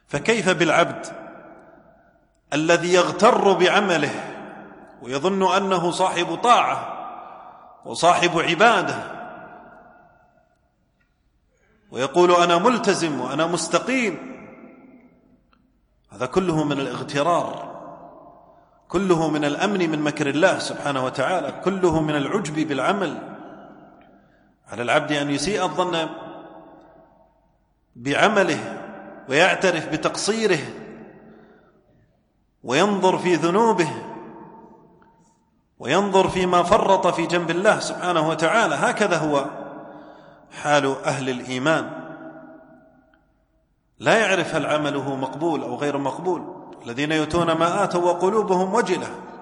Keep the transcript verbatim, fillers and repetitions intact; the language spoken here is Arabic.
فكيف بالعبد الذي يغتر بعمله ويظن أنه صاحب طاعة وصاحب عبادة ويقول أنا ملتزم وأنا مستقيم؟ هذا كله من الاغترار، كله من الأمن من مكر الله سبحانه وتعالى، كله من العجب بالعمل. على العبد أن يسيء الظن بعمله ويعترف بتقصيره وينظر في ذنوبه وينظر فيما فرط في جنب الله سبحانه وتعالى. هكذا هو حال أهل الإيمان، لا يعرف هل عمله مقبول أو غير مقبول. الذين يؤتون ما آتوا وقلوبهم وجلة